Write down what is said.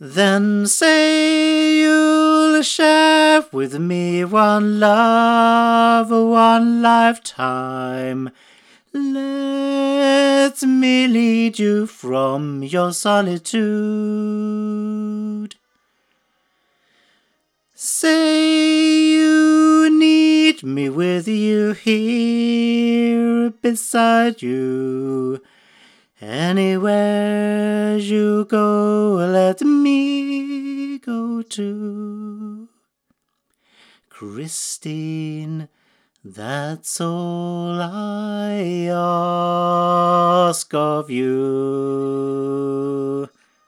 Then say you'll share with me one love, one lifetime. Let me lead you from your solitude. Say you need me with you here beside you. Anywhere you go, let me go too. Christine, that's all I ask of you.